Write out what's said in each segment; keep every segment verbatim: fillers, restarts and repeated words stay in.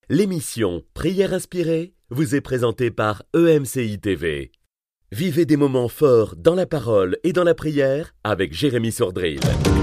L'émission Prière inspirée vous est présentée par E M C I T V. Vivez des moments forts dans la parole et dans la prière avec Jérémy Sordrill.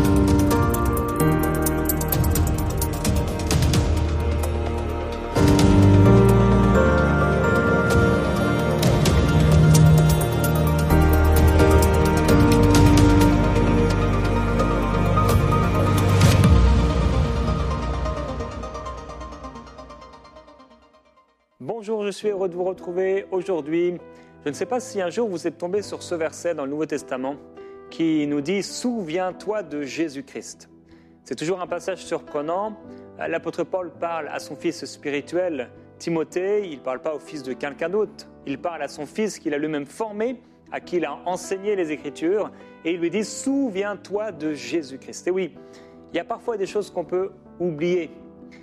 Bonjour, je suis heureux de vous retrouver aujourd'hui. Je ne sais pas si un jour vous êtes tombé sur ce verset dans le Nouveau Testament qui nous dit « Souviens-toi de Jésus-Christ ». C'est toujours un passage surprenant. L'apôtre Paul parle à son fils spirituel, Timothée. Il ne parle pas au fils de quelqu'un d'autre. Il parle à son fils qu'il a lui-même formé, à qui il a enseigné les Écritures. Et il lui dit « Souviens-toi de Jésus-Christ ». Et oui, il y a parfois des choses qu'on peut oublier.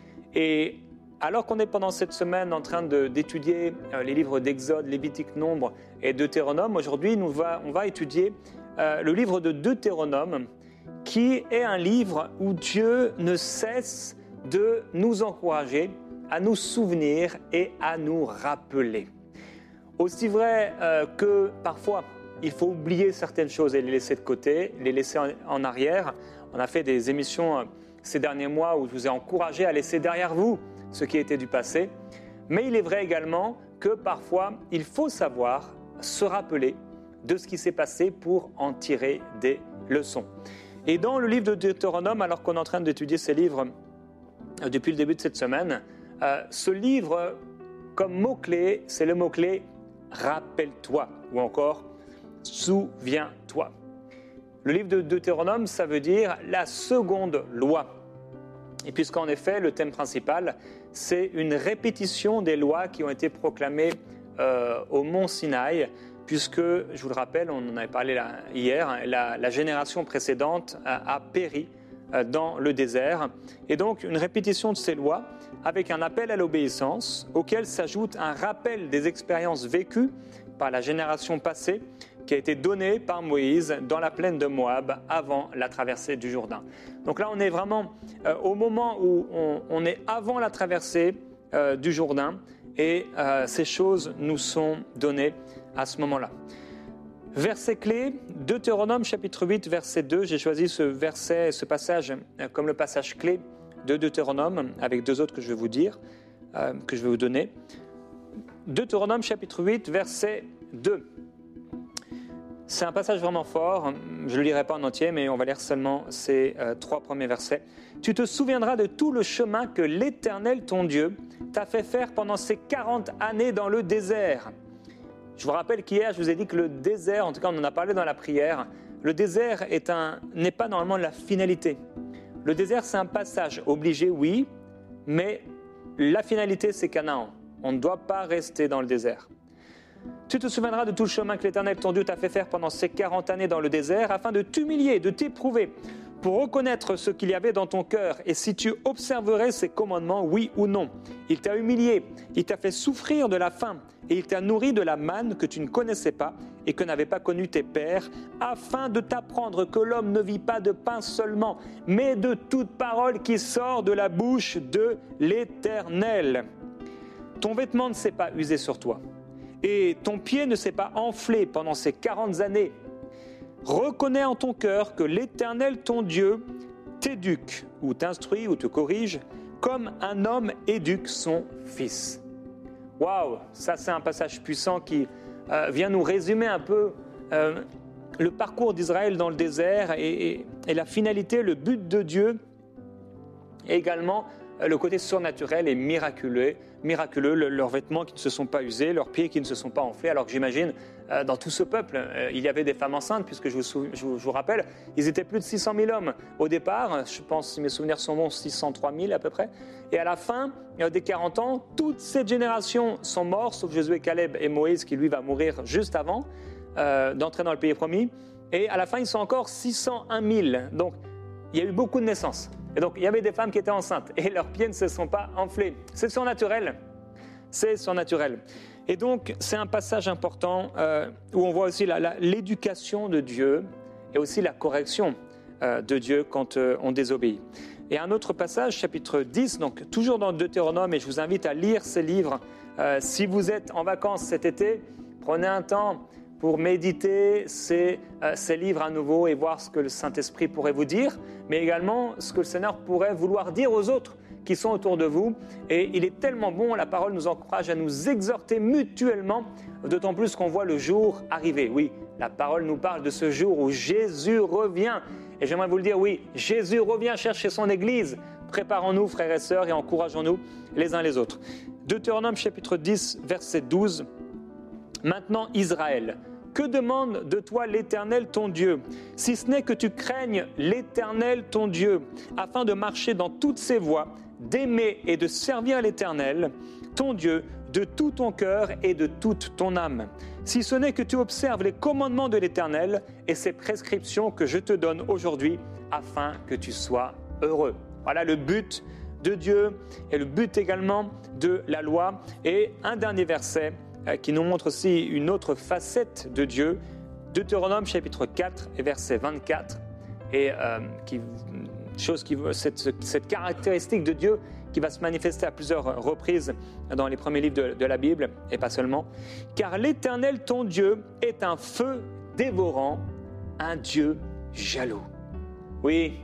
Et alors qu'on est pendant cette semaine en train de, d'étudier euh, les livres d'Exode, Lévitique, Nombre et Deutéronome, aujourd'hui nous va, on va étudier euh, le livre de Deutéronome, qui est un livre où Dieu ne cesse de nous encourager à nous souvenir et à nous rappeler. Aussi vrai euh, que parfois il faut oublier certaines choses et les laisser de côté, les laisser en, en arrière. On a fait des émissions euh, ces derniers mois où je vous ai encouragé à laisser derrière vous ce qui était du passé, mais il est vrai également que parfois il faut savoir se rappeler de ce qui s'est passé pour en tirer des leçons. Et dans le livre de Deutéronome, alors qu'on est en train d'étudier ces livres euh, depuis le début de cette semaine, euh, ce livre, comme mot-clé, c'est le mot-clé « rappelle-toi » ou encore « souviens-toi ». Le livre de Deutéronome, ça veut dire la seconde loi. Et puisqu'en effet, le thème principal, c'est une répétition des lois qui ont été proclamées euh, au mont Sinaï, puisque, je vous le rappelle, on en avait parlé là, hier, la, la génération précédente a, a péri euh, dans le désert. Et donc, une répétition de ces lois avec un appel à l'obéissance, auquel s'ajoute un rappel des expériences vécues par la génération passée, qui a été donné par Moïse dans la plaine de Moab avant la traversée du Jourdain. Donc là, on est vraiment euh, au moment où on, on est avant la traversée euh, du Jourdain et euh, ces choses nous sont données à ce moment-là. Verset clé, Deutéronome chapitre huit, verset deux. J'ai choisi ce verset, ce passage euh, comme le passage clé de Deutéronome, avec deux autres que je vais vous dire, euh, que je vais vous donner. Deutéronome chapitre huit, verset deux. C'est un passage vraiment fort, je ne le lirai pas en entier, mais on va lire seulement ces euh, trois premiers versets. « Tu te souviendras de tout le chemin que l'Éternel, ton Dieu, t'a fait faire pendant ces quarante années dans le désert. » Je vous rappelle qu'hier, je vous ai dit que le désert, en tout cas on en a parlé dans la prière, le désert est un, n'est pas normalement la finalité. Le désert, c'est un passage obligé, oui, mais la finalité, c'est Canaan. On ne doit pas rester dans le désert. Tu te souviendras de tout le chemin que l'Éternel, ton Dieu, t'a fait faire pendant ces quarante années dans le désert, afin de t'humilier, de t'éprouver, pour reconnaître ce qu'il y avait dans ton cœur, et si tu observerais ses commandements, oui ou non. Il t'a humilié, il t'a fait souffrir de la faim, et il t'a nourri de la manne que tu ne connaissais pas, et que n'avaient pas connu tes pères, afin de t'apprendre que l'homme ne vit pas de pain seulement, mais de toute parole qui sort de la bouche de l'Éternel. Ton vêtement ne s'est pas usé sur toi, et ton pied ne s'est pas enflé pendant ces quarante années. Reconnais en ton cœur que l'Éternel, ton Dieu, t'éduque, ou t'instruit, ou te corrige, comme un homme éduque son fils. Waouh, ça c'est un passage puissant qui euh, vient nous résumer un peu euh, le parcours d'Israël dans le désert et, et, et la finalité, le but de Dieu, et également le côté surnaturel et miraculeux, miraculeux, leurs vêtements qui ne se sont pas usés, leurs pieds qui ne se sont pas enflés, alors que j'imagine, euh, dans tout ce peuple, euh, il y avait des femmes enceintes, puisque je vous, sou- je, vous, je vous rappelle, ils étaient plus de six cent mille hommes au départ, je pense, si mes souvenirs sont bons, six cent trois mille à peu près, et à la fin euh, des quarante ans, toute cette génération sont morts, sauf Josué, Caleb et Moïse, qui lui va mourir juste avant euh, d'entrer dans le pays promis, et à la fin, ils sont encore six cent un mille, donc il y a eu beaucoup de naissances. Et donc, il y avait des femmes qui étaient enceintes et leurs pieds ne se sont pas enflés. C'est surnaturel. C'est surnaturel. Et donc, c'est un passage important euh, où on voit aussi la, la, l'éducation de Dieu et aussi la correction euh, de Dieu quand euh, on désobéit. Et un autre passage, chapitre dix, donc toujours dans Deutéronome, et je vous invite à lire ces livres. Euh, si vous êtes en vacances cet été, prenez un temps pour méditer ces, euh, ces livres à nouveau et voir ce que le Saint-Esprit pourrait vous dire, mais également ce que le Seigneur pourrait vouloir dire aux autres qui sont autour de vous. Et il est tellement bon, la parole nous encourage à nous exhorter mutuellement, d'autant plus qu'on voit le jour arriver. Oui, la parole nous parle de ce jour où Jésus revient. Et j'aimerais vous le dire, oui, Jésus revient chercher son Église. Préparons-nous, frères et sœurs, et encourageons-nous les uns les autres. Deutéronome chapitre dix, verset douze. Maintenant, Israël, que demande de toi l'Éternel ton Dieu, si ce n'est que tu craignes l'Éternel ton Dieu, afin de marcher dans toutes ses voies, d'aimer et de servir l'Éternel, ton Dieu, de tout ton cœur et de toute ton âme. Si ce n'est que tu observes les commandements de l'Éternel et ses prescriptions que je te donne aujourd'hui, afin que tu sois heureux. Voilà le but de Dieu et le but également de la loi. Et un dernier verset euh, qui nous montre aussi une autre facette de Dieu, Deutéronome chapitre quatre et verset vingt-quatre, et euh, qui, chose qui, cette, cette caractéristique de Dieu qui va se manifester à plusieurs reprises dans les premiers livres de, de la Bible, et pas seulement. Car l'Éternel, ton Dieu, est un feu dévorant, un Dieu jaloux. Oui,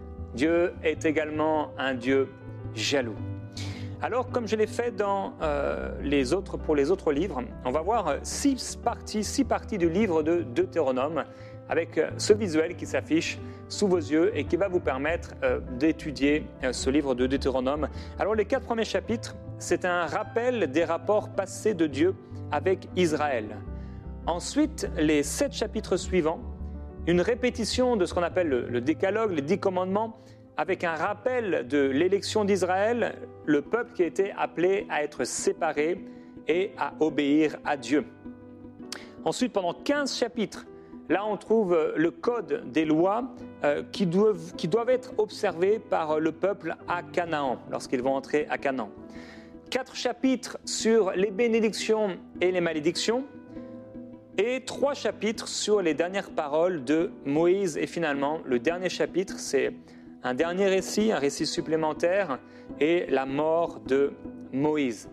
Dieu est également un Dieu jaloux. Alors, comme je l'ai fait dans, euh, les autres, pour les autres livres, on va voir six parties, six parties du livre de Deutéronome, avec ce visuel qui s'affiche sous vos yeux et qui va vous permettre euh, d'étudier euh, ce livre de Deutéronome. Alors les quatre premiers chapitres, c'est un rappel des rapports passés de Dieu avec Israël. Ensuite, les sept chapitres suivants, une répétition de ce qu'on appelle le, le décalogue, les dix commandements, avec un rappel de l'élection d'Israël, le peuple qui a été appelé à être séparé et à obéir à Dieu. Ensuite, pendant quinze chapitres, là, on trouve le code des lois euh, qui, doivent, qui doivent être observées par le peuple à Canaan, lorsqu'ils vont entrer à Canaan. Quatre chapitres sur les bénédictions et les malédictions, et trois chapitres sur les dernières paroles de Moïse. Et finalement, le dernier chapitre, c'est un dernier récit, un récit supplémentaire, et la mort de Moïse.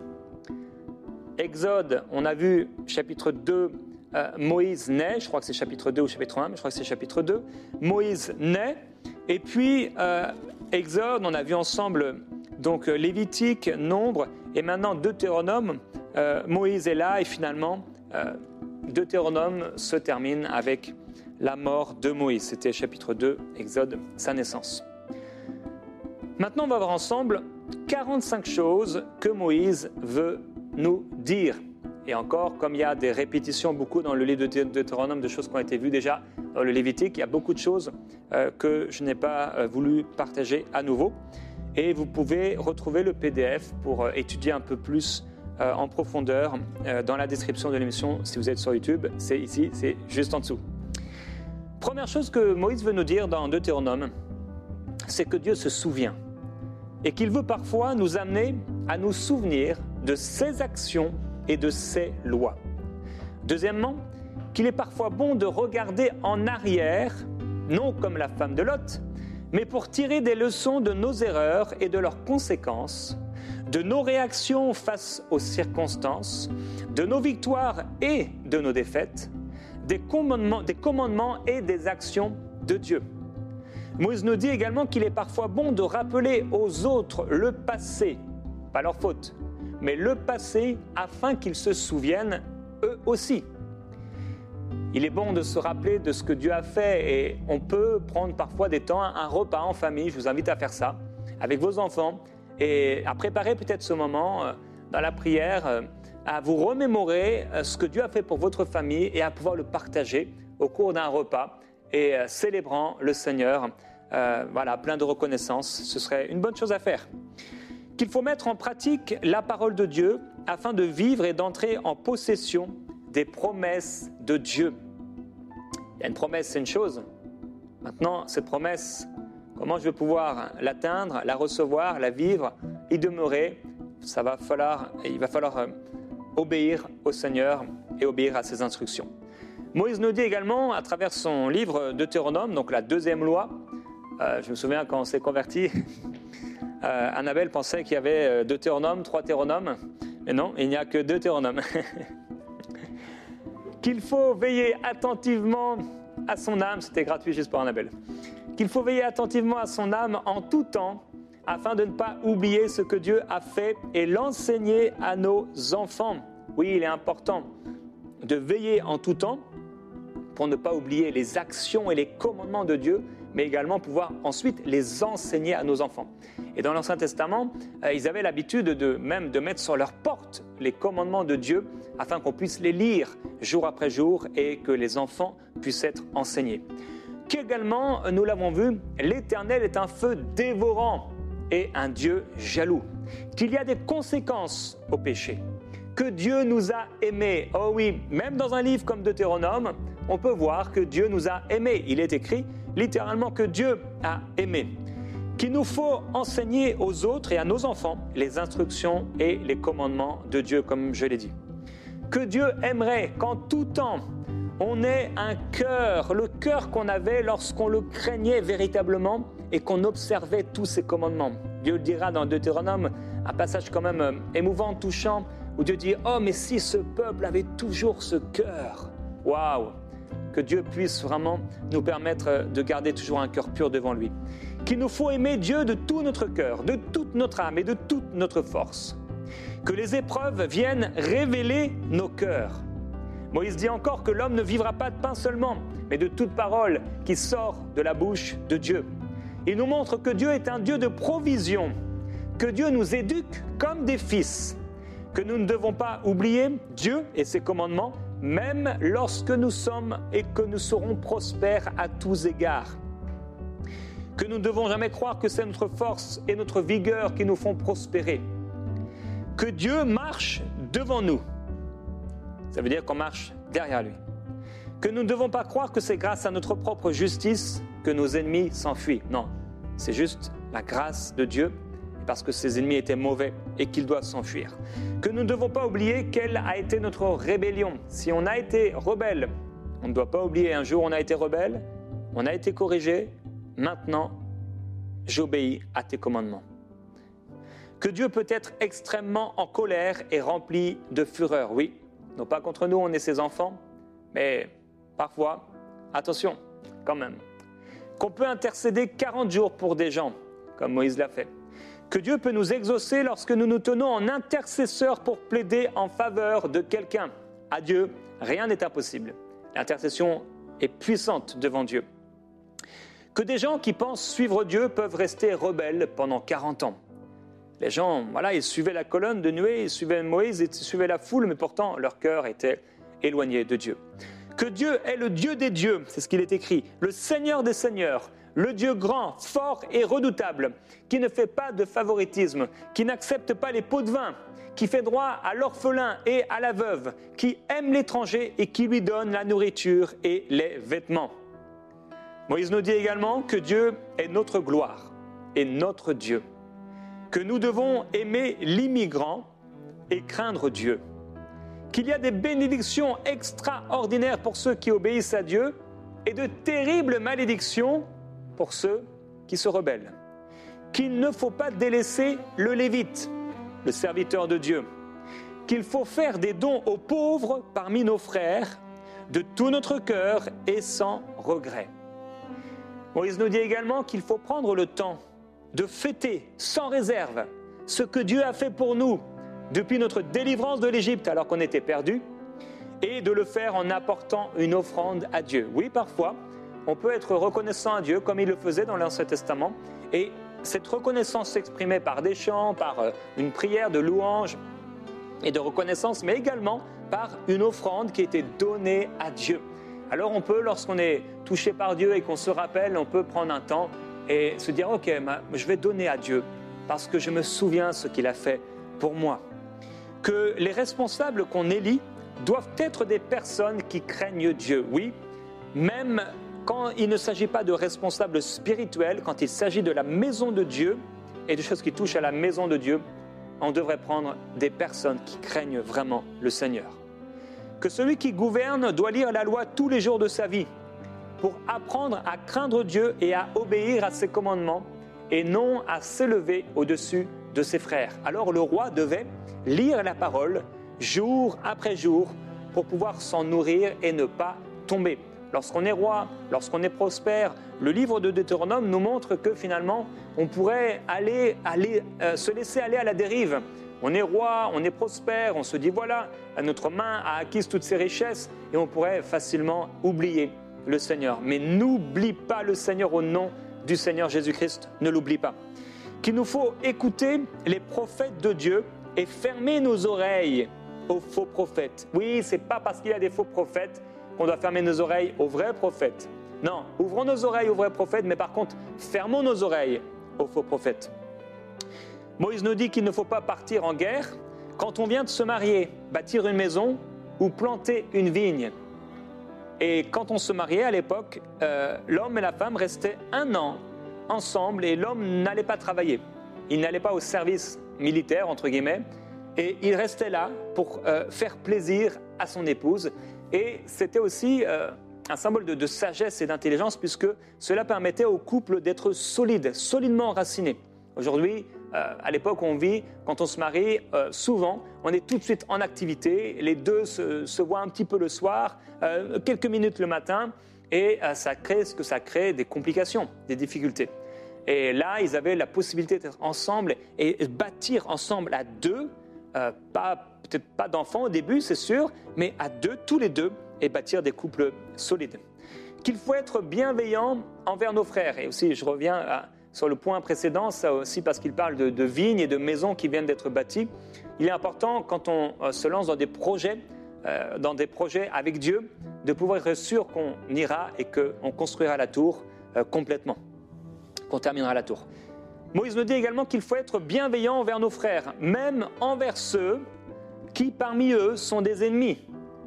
Exode, on a vu chapitre deux, Euh, Moïse naît, je crois que c'est chapitre deux ou chapitre un, mais je crois que c'est chapitre deux. Moïse naît, et puis euh, Exode, on a vu ensemble donc Lévitique, Nombre, et maintenant Deutéronome. Euh, Moïse est là, et finalement euh, Deutéronome se termine avec la mort de Moïse. C'était chapitre deux, Exode, sa naissance. Maintenant, on va voir ensemble quarante-cinq choses que Moïse veut nous dire. Et encore, comme il y a des répétitions beaucoup dans le livre de Deutéronome de choses qui ont été vues déjà dans le Lévitique, il y a beaucoup de choses euh, que je n'ai pas euh, voulu partager à nouveau. Et vous pouvez retrouver le P D F pour euh, étudier un peu plus euh, en profondeur euh, dans la description de l'émission. Si vous êtes sur YouTube, c'est ici, c'est juste en dessous. Première chose que Moïse veut nous dire dans Deutéronome, c'est que Dieu se souvient et qu'il veut parfois nous amener à nous souvenir de ses actions et de ses lois. Deuxièmement, qu'il est parfois bon de regarder en arrière, non comme la femme de Lot, mais pour tirer des leçons de nos erreurs et de leurs conséquences, de nos réactions face aux circonstances, de nos victoires et de nos défaites, des commandements, des commandements et des actions de Dieu. Moïse nous dit également qu'il est parfois bon de rappeler aux autres le passé, pas leur faute, mais le passé, afin qu'ils se souviennent eux aussi. Il est bon de se rappeler de ce que Dieu a fait, et on peut prendre parfois des temps, un repas en famille, je vous invite à faire ça, avec vos enfants, et à préparer peut-être ce moment euh, dans la prière, euh, à vous remémorer euh, ce que Dieu a fait pour votre famille et à pouvoir le partager au cours d'un repas, et euh, célébrant le Seigneur, euh, voilà, plein de reconnaissance. Ce serait une bonne chose à faire. Qu'il faut mettre en pratique la parole de Dieu afin de vivre et d'entrer en possession des promesses de Dieu. Il y a une promesse, c'est une chose. Maintenant, cette promesse, comment je vais pouvoir l'atteindre, la recevoir, la vivre, y demeurer, ça va falloir, il va falloir euh, obéir au Seigneur et obéir à ses instructions. Moïse nous dit également, à travers son livre Deutéronome, donc la deuxième loi, Euh, je me souviens quand on s'est converti, euh, Annabelle pensait qu'il y avait deux Deutéronome, trois Théronomes, mais non, il n'y a que deux Deutéronomes. Qu'il faut veiller attentivement à son âme, c'était gratuit juste pour Annabelle, qu'il faut veiller attentivement à son âme en tout temps, afin de ne pas oublier ce que Dieu a fait et l'enseigner à nos enfants. Oui, il est important de veiller en tout temps pour ne pas oublier les actions et les commandements de Dieu, mais également pouvoir ensuite les enseigner à nos enfants. Et dans l'Ancien Testament, euh, ils avaient l'habitude de même de mettre sur leur porte les commandements de Dieu afin qu'on puisse les lire jour après jour et que les enfants puissent être enseignés. Qu'également, nous l'avons vu, l'Éternel est un feu dévorant et un Dieu jaloux. Qu'il y a des conséquences au péché. Que Dieu nous a aimés. Oh oui, même dans un livre comme Deutéronome, on peut voir que Dieu nous a aimés. Il est écrit littéralement que Dieu a aimé. Qu'il nous faut enseigner aux autres et à nos enfants les instructions et les commandements de Dieu, comme je l'ai dit. Que Dieu aimerait qu'en tout temps, on ait un cœur, le cœur qu'on avait lorsqu'on le craignait véritablement et qu'on observait tous ses commandements. Dieu le dira dans Deutéronome, un passage quand même émouvant, touchant, où Dieu dit « Oh, mais si ce peuple avait toujours ce cœur !» Waouh! Que Dieu puisse vraiment nous permettre de garder toujours un cœur pur devant lui. Qu'il nous faut aimer Dieu de tout notre cœur, de toute notre âme et de toute notre force. Que les épreuves viennent révéler nos cœurs. Moïse dit encore que l'homme ne vivra pas de pain seulement, mais de toute parole qui sort de la bouche de Dieu. Il nous montre que Dieu est un Dieu de provision, que Dieu nous éduque comme des fils, que nous ne devons pas oublier Dieu et ses commandements, même lorsque nous sommes et que nous serons prospères à tous égards. Que nous ne devons jamais croire que c'est notre force et notre vigueur qui nous font prospérer. Que Dieu marche devant nous. Ça veut dire qu'on marche derrière lui. Que nous ne devons pas croire que c'est grâce à notre propre justice que nos ennemis s'enfuient. Non, c'est juste la grâce de Dieu parce que ses ennemis étaient mauvais et qu'ils doivent s'enfuir. Que nous ne devons pas oublier quelle a été notre rébellion. Si on a été rebelle, on ne doit pas oublier un jour on a été rebelle, on a été corrigé, maintenant j'obéis à tes commandements. Que Dieu peut être extrêmement en colère et rempli de fureur, oui. Non pas contre nous, on est ses enfants, mais parfois, attention, quand même. Qu'on peut intercéder quarante jours pour des gens, comme Moïse l'a fait. Que Dieu peut nous exaucer lorsque nous nous tenons en intercesseur pour plaider en faveur de quelqu'un. À Dieu, rien n'est impossible. L'intercession est puissante devant Dieu. Que des gens qui pensent suivre Dieu peuvent rester rebelles pendant quarante ans. Les gens, voilà, ils suivaient la colonne de nuée, ils suivaient Moïse, ils suivaient la foule, mais pourtant leur cœur était éloigné de Dieu. Que Dieu est le Dieu des dieux, c'est ce qu'il est écrit, le Seigneur des seigneurs, le Dieu grand, fort et redoutable, qui ne fait pas de favoritisme, qui n'accepte pas les pots de vin, qui fait droit à l'orphelin et à la veuve, qui aime l'étranger et qui lui donne la nourriture et les vêtements. Moïse nous dit également que Dieu est notre gloire et notre Dieu, que nous devons aimer l'immigrant et craindre Dieu, qu'il y a des bénédictions extraordinaires pour ceux qui obéissent à Dieu et de terribles malédictions pour ceux qui se rebellent, qu'il ne faut pas délaisser le Lévite, le serviteur de Dieu, qu'il faut faire des dons aux pauvres parmi nos frères de tout notre cœur et sans regret. Moïse nous dit également qu'il faut prendre le temps de fêter sans réserve ce que Dieu a fait pour nous depuis notre délivrance de l'Égypte alors qu'on était perdus et de le faire en apportant une offrande à Dieu. Oui, parfois, on peut être reconnaissant à Dieu comme il le faisait dans l'Ancien Testament et cette reconnaissance s'exprimait par des chants, par une prière de louange et de reconnaissance, mais également par une offrande qui était donnée à Dieu. Alors on peut, lorsqu'on est touché par Dieu et qu'on se rappelle, on peut prendre un temps et se dire « Ok, je vais donner à Dieu parce que je me souviens ce qu'il a fait pour moi. » Que les responsables qu'on élit doivent être des personnes qui craignent Dieu, oui, même quand il ne s'agit pas de responsables spirituels, quand il s'agit de la maison de Dieu et de choses qui touchent à la maison de Dieu, on devrait prendre des personnes qui craignent vraiment le Seigneur. Que celui qui gouverne doit lire la loi tous les jours de sa vie pour apprendre à craindre Dieu et à obéir à ses commandements et non à s'élever au-dessus de ses frères. Alors le roi devait lire la parole jour après jour pour pouvoir s'en nourrir et ne pas tomber. Lorsqu'on est roi, lorsqu'on est prospère, le livre de Deutéronome nous montre que finalement, on pourrait aller, aller, euh, se laisser aller à la dérive. On est roi, on est prospère, on se dit voilà, notre main a acquis toutes ces richesses et on pourrait facilement oublier le Seigneur. Mais n'oublie pas le Seigneur au nom du Seigneur Jésus-Christ, ne l'oublie pas. Qu'il nous faut écouter les prophètes de Dieu et fermer nos oreilles aux faux prophètes. Oui, ce n'est pas parce qu'il y a des faux prophètes qu'on doit fermer nos oreilles aux vrais prophètes. Non, ouvrons nos oreilles aux vrais prophètes, mais par contre, fermons nos oreilles aux faux prophètes. Moïse nous dit qu'il ne faut pas partir en guerre quand on vient de se marier, bâtir une maison ou planter une vigne. Et quand on se mariait à l'époque, euh, l'homme et la femme restaient un an ensemble et l'homme n'allait pas travailler. Il n'allait pas au service militaire, entre guillemets, et il restait là pour euh, faire plaisir à son épouse. Et c'était aussi euh, un symbole de, de sagesse et d'intelligence puisque cela permettait au couple d'être solide, solidement enraciné. Aujourd'hui, euh, à l'époque où on vit, quand on se marie, euh, souvent, on est tout de suite en activité. Les deux se, se voient un petit peu le soir, euh, quelques minutes le matin, et euh, ça crée ce que ça crée, des complications, des difficultés. Et là, ils avaient la possibilité d'être ensemble et bâtir ensemble à deux, euh, pas, peut-être pas d'enfants au début, c'est sûr, mais à deux, tous les deux, et bâtir des couples solides. Qu'il faut être bienveillant envers nos frères. Et aussi, je reviens à, sur le point précédent, ça aussi parce qu'il parle de, de vignes et de maisons qui viennent d'être bâties. Il est important, quand on euh, se lance dans des projets, euh, dans des projets avec Dieu, de pouvoir être sûr qu'on ira et qu'on construira la tour euh, complètement, qu'on terminera la tour. Moïse nous dit également qu'il faut être bienveillant envers nos frères, même envers ceux qui parmi eux sont des ennemis.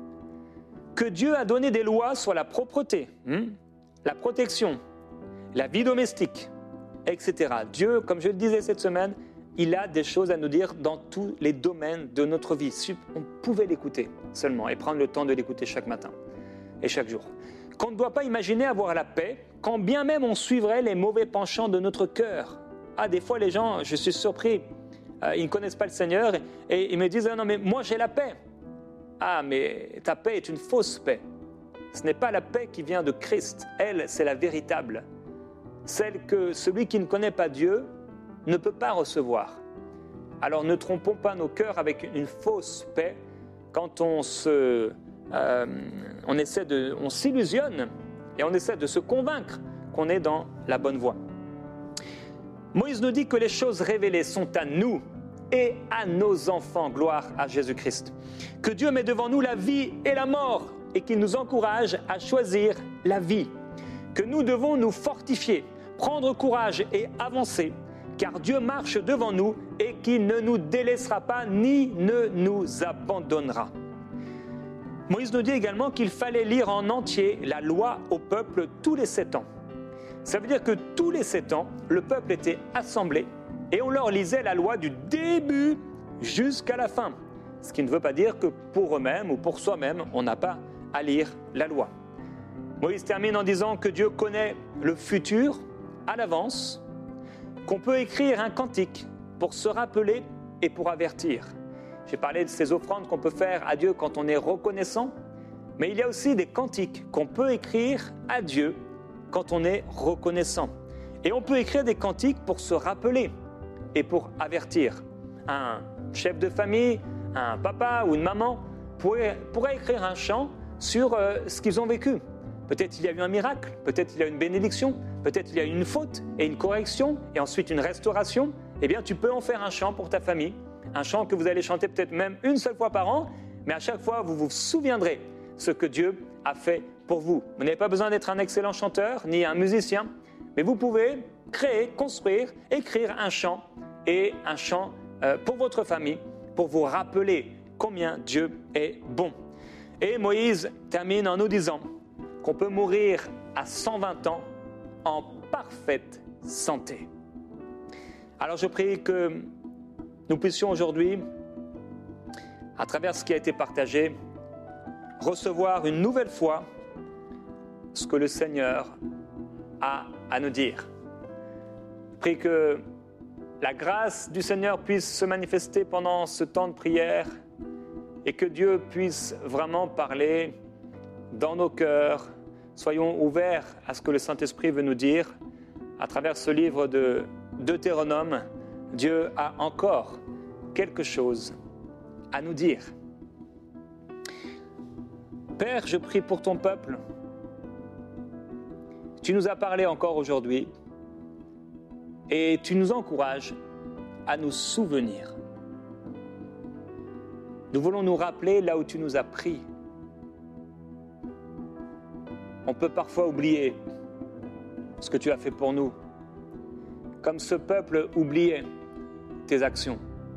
Que Dieu a donné des lois sur la propreté, hein, la protection, la vie domestique, et cetera. Dieu, comme je le disais cette semaine, il a des choses à nous dire dans tous les domaines de notre vie. Si on pouvait l'écouter seulement et prendre le temps de l'écouter chaque matin et chaque jour. Qu'on ne doit pas imaginer avoir la paix, quand bien même on suivrait les mauvais penchants de notre cœur. Ah, des fois les gens, je suis surpris, euh, ils ne connaissent pas le Seigneur et, et ils me disent ah, « Non mais moi j'ai la paix ». Ah, mais ta paix est une fausse paix. Ce n'est pas la paix qui vient de Christ. Elle, c'est la véritable. Celle que celui qui ne connaît pas Dieu ne peut pas recevoir. Alors ne trompons pas nos cœurs avec une fausse paix quand on se, euh, on essaie de, on s'illusionne et on essaie de se convaincre qu'on est dans la bonne voie. Moïse nous dit que les choses révélées sont à nous et à nos enfants, gloire à Jésus-Christ. Que Dieu met devant nous la vie et la mort et qu'il nous encourage à choisir la vie. Que nous devons nous fortifier, prendre courage et avancer, car Dieu marche devant nous et qu'il ne nous délaissera pas ni ne nous abandonnera. Moïse nous dit également qu'il fallait lire en entier la loi au peuple tous les sept ans. Ça veut dire que tous les sept ans, le peuple était assemblé et on leur lisait la loi du début jusqu'à la fin. Ce qui ne veut pas dire que pour eux-mêmes ou pour soi-même, on n'a pas à lire la loi. Moïse termine en disant que Dieu connaît le futur à l'avance, qu'on peut écrire un cantique pour se rappeler et pour avertir. J'ai parlé de ces offrandes qu'on peut faire à Dieu quand on est reconnaissant, mais il y a aussi des cantiques qu'on peut écrire à Dieu quand on est reconnaissant. Et on peut écrire des cantiques pour se rappeler et pour avertir. Un chef de famille, un papa ou une maman pourrait, pourrait écrire un chant sur euh, ce qu'ils ont vécu. Peut-être il y a eu un miracle, peut-être il y a eu une bénédiction, peut-être il y a eu une faute et une correction et ensuite une restauration. Eh bien, tu peux en faire un chant pour ta famille, un chant que vous allez chanter peut-être même une seule fois par an, mais à chaque fois, vous vous souviendrez ce que Dieu a fait pour vous. Vous n'avez pas besoin d'être un excellent chanteur ni un musicien, mais vous pouvez créer, construire, écrire un chant et un chant euh, pour votre famille, pour vous rappeler combien Dieu est bon. Et Moïse termine en nous disant qu'on peut mourir à cent vingt ans en parfaite santé. Alors je prie que nous puissions aujourd'hui, à travers ce qui a été partagé, recevoir une nouvelle fois ce que le Seigneur a à nous dire. Je prie que la grâce du Seigneur puisse se manifester pendant ce temps de prière et que Dieu puisse vraiment parler dans nos cœurs. Soyons ouverts à ce que le Saint-Esprit veut nous dire. À travers ce livre de Deutéronome, Dieu a encore quelque chose à nous dire. Père, je prie pour ton peuple. Tu nous as parlé encore aujourd'hui et tu nous encourages à nous souvenir. Nous voulons nous rappeler là où tu nous as pris. On peut parfois oublier ce que tu as fait pour nous, comme ce peuple oubliait tes actions.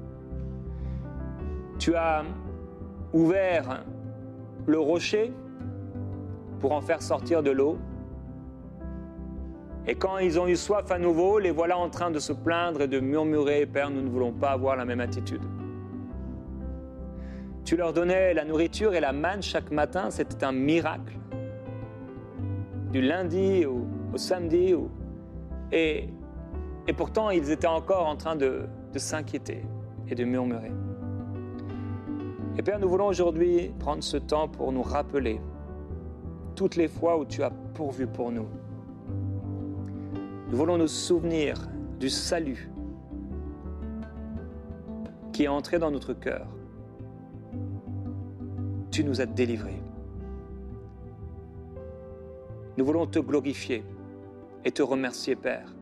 Tu as ouvert le rocher pour en faire sortir de l'eau. Et quand ils ont eu soif à nouveau, les voilà en train de se plaindre et de murmurer « Père, nous ne voulons pas avoir la même attitude ». Tu leur donnais la nourriture et la manne chaque matin, c'était un miracle. Du lundi au, au samedi. Au... Et, et pourtant, ils étaient encore en train de, de s'inquiéter et de murmurer. Et Père, nous voulons aujourd'hui prendre ce temps pour nous rappeler toutes les fois où tu as pourvu pour nous. Nous voulons nous souvenir du salut qui est entré dans notre cœur. Tu nous as délivrés. Nous voulons te glorifier et te remercier, Père,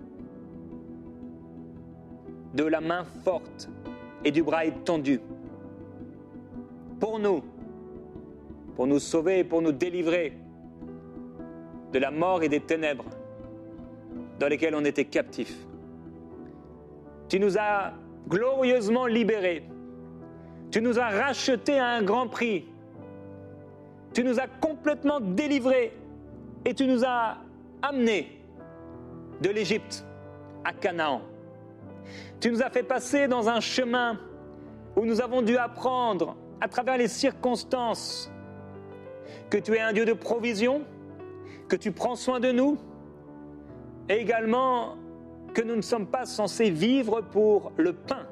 de la main forte et du bras étendu pour nous, pour nous sauver et pour nous délivrer de la mort et des ténèbres dans lesquelles on était captifs. Tu nous as glorieusement libérés. Tu nous as rachetés à un grand prix. Tu nous as complètement délivrés et tu nous as amenés de l'Égypte à Canaan. Tu nous as fait passer dans un chemin où nous avons dû apprendre à travers les circonstances que tu es un Dieu de provision, que tu prends soin de nous et également que nous ne sommes pas censés vivre pour le pain,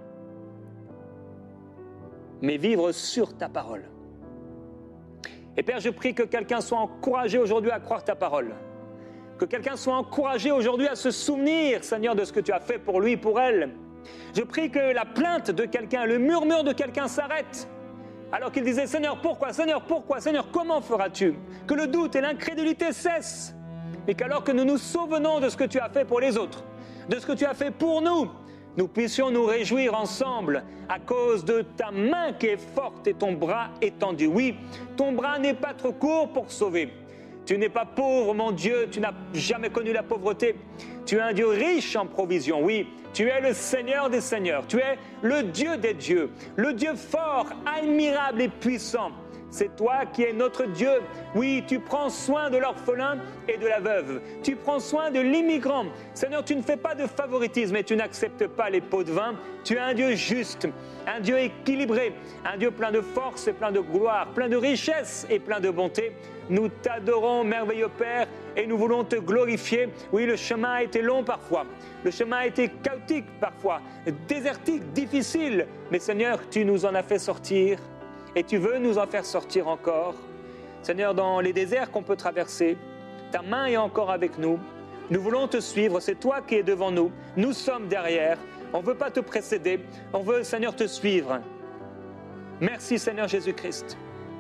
mais vivre sur ta parole. Et Père, je prie que quelqu'un soit encouragé aujourd'hui à croire ta parole, que quelqu'un soit encouragé aujourd'hui à se souvenir, Seigneur, de ce que tu as fait pour lui, pour elle. Je prie que la plainte de quelqu'un, le murmure de quelqu'un s'arrête, alors qu'il disait « Seigneur, pourquoi ? Seigneur, pourquoi ? Seigneur, comment feras-tu » Que le doute et l'incrédulité cessent, et qu'alors que nous nous souvenons de ce que tu as fait pour les autres, de ce que tu as fait pour nous, nous puissions nous réjouir ensemble à cause de ta main qui est forte et ton bras étendu. Oui, ton bras n'est pas trop court pour sauver. Tu n'es pas pauvre, mon Dieu, tu n'as jamais connu la pauvreté. Tu es un Dieu riche en provisions, oui. Tu es le Seigneur des Seigneurs, tu es le Dieu des dieux, le Dieu fort, admirable et puissant. C'est toi qui es notre Dieu. Oui, tu prends soin de l'orphelin et de la veuve. Tu prends soin de l'immigrant. Seigneur, tu ne fais pas de favoritisme et tu n'acceptes pas les pots de vin. Tu es un Dieu juste, un Dieu équilibré, un Dieu plein de force et plein de gloire, plein de richesse et plein de bonté. Nous t'adorons, merveilleux Père, et nous voulons te glorifier. Oui, le chemin a été long parfois. Le chemin a été chaotique parfois, désertique, difficile. Mais Seigneur, tu nous en as fait sortir. Et tu veux nous en faire sortir encore. Seigneur, dans les déserts qu'on peut traverser, ta main est encore avec nous. Nous voulons te suivre, c'est toi qui es devant nous. Nous sommes derrière. On ne veut pas te précéder. On veut, Seigneur, te suivre. Merci, Seigneur Jésus-Christ.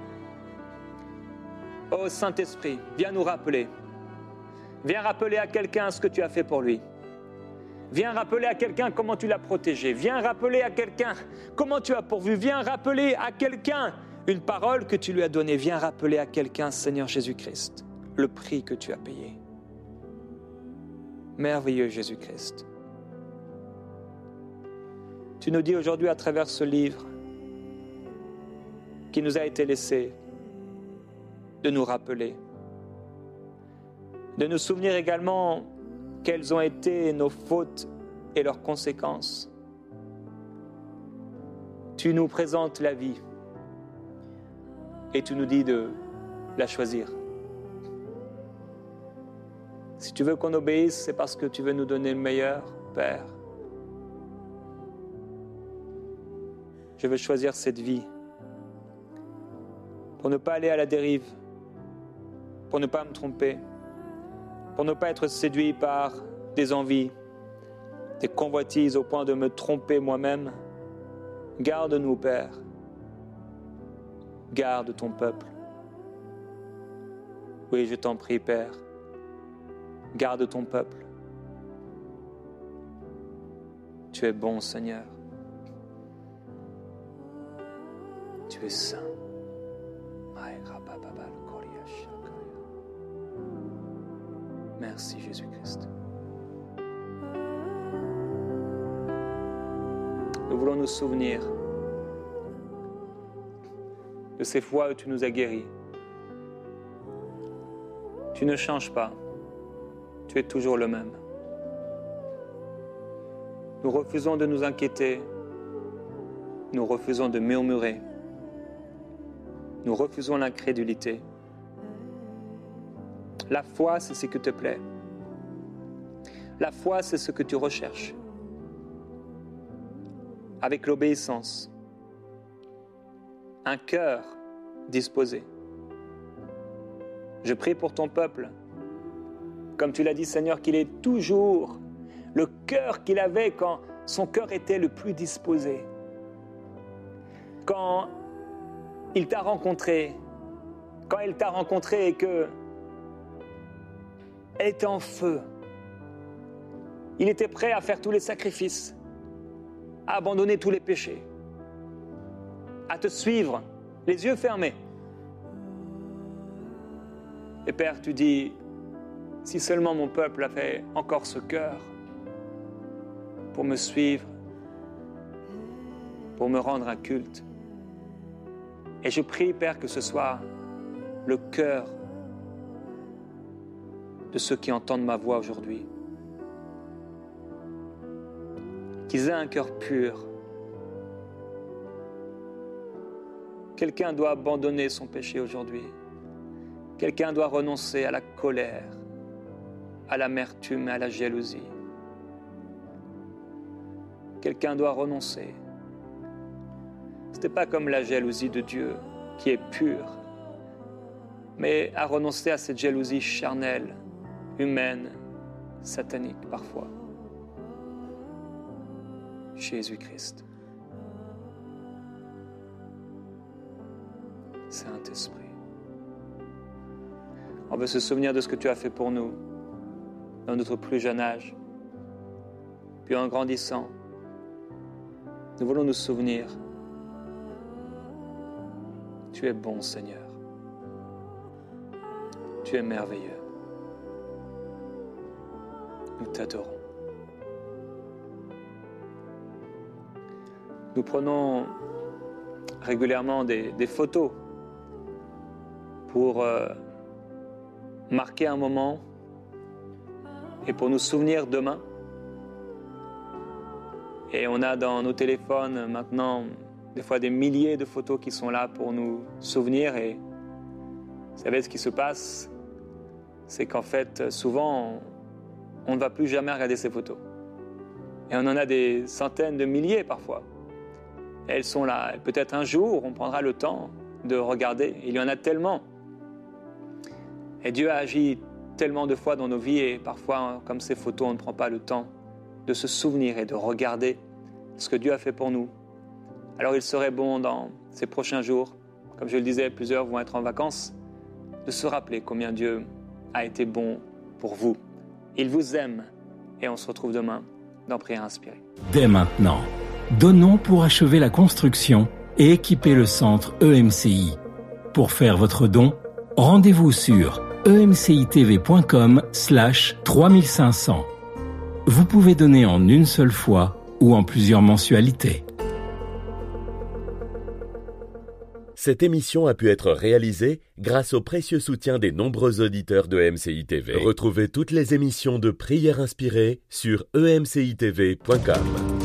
Ô Saint-Esprit, viens nous rappeler. Viens rappeler à quelqu'un ce que tu as fait pour lui. Viens rappeler à quelqu'un comment tu l'as protégé. Viens rappeler à quelqu'un comment tu as pourvu. Viens rappeler à quelqu'un une parole que tu lui as donnée. Viens rappeler à quelqu'un, Seigneur Jésus-Christ, le prix que tu as payé. Merveilleux Jésus-Christ. Tu nous dis aujourd'hui à travers ce livre qui nous a été laissé de nous rappeler, de nous souvenir également quelles ont été nos fautes et leurs conséquences. Tu nous présentes la vie et tu nous dis de la choisir. Si tu veux qu'on obéisse, c'est parce que tu veux nous donner le meilleur, Père. Je veux choisir cette vie pour ne pas aller à la dérive, pour ne pas me tromper, pour ne pas être séduit par des envies, des convoitises au point de me tromper moi-même. Garde-nous, Père. Garde ton peuple. Oui, je t'en prie, Père. Garde ton peuple. Tu es bon, Seigneur. Tu es saint. Merci, Jésus-Christ. Nous voulons nous souvenir de ces fois où tu nous as guéris. Tu ne changes pas. Tu es toujours le même. Nous refusons de nous inquiéter. Nous refusons de murmurer. Nous refusons l'incrédulité. La foi, c'est ce qui te plaît. La foi, c'est ce que tu recherches. Avec l'obéissance, un cœur disposé. Je prie pour ton peuple, comme tu l'as dit, Seigneur, qu'il ait toujours le cœur qu'il avait quand son cœur était le plus disposé. Quand il t'a rencontré, quand il t'a rencontré et que elle était en feu. Il était prêt à faire tous les sacrifices, à abandonner tous les péchés, à te suivre, les yeux fermés. Et Père, tu dis, si seulement mon peuple avait encore ce cœur pour me suivre, pour me rendre un culte. Et je prie, Père, que ce soit le cœur de ceux qui entendent ma voix aujourd'hui. Qu'ils aient un cœur pur. Quelqu'un doit abandonner son péché aujourd'hui. Quelqu'un doit renoncer à la colère, à l'amertume et à la jalousie. Quelqu'un doit renoncer. Ce n'est pas comme la jalousie de Dieu qui est pure, mais à renoncer à cette jalousie charnelle, humaine, satanique parfois. Jésus-Christ. Saint-Esprit. On veut se souvenir de ce que tu as fait pour nous dans notre plus jeune âge. Puis en grandissant, nous voulons nous souvenir. Tu es bon, Seigneur. Tu es merveilleux. Nous t'adorons. Nous prenons régulièrement des, des photos pour euh, marquer un moment et pour nous souvenir demain. Et on a dans nos téléphones maintenant des fois des milliers de photos qui sont là pour nous souvenir. Et vous savez ce qui se passe, c'est qu'en fait souvent on, on ne va plus jamais regarder ces photos. Et on en a des centaines de milliers parfois. Et elles sont là. Et peut-être un jour on prendra le temps de regarder. Il y en a tellement. Et Dieu a agi tellement de fois dans nos vies et parfois, comme ces photos, on ne prend pas le temps de se souvenir et de regarder ce que Dieu a fait pour nous. Alors il serait bon dans ces prochains jours, comme je le disais, plusieurs vont être en vacances, de se rappeler combien Dieu a été bon pour vous. Il vous aime et on se retrouve demain dans Prière Inspirée. Dès maintenant, donnons pour achever la construction et équiper le centre E M C I. Pour faire votre don, rendez-vous sur emcitv.com slash 3500. Vous pouvez donner en une seule fois ou en plusieurs mensualités. Cette émission a pu être réalisée grâce au précieux soutien des nombreux auditeurs de M C I T V. Retrouvez toutes les émissions de Prière Inspirée sur e m c i t v point com.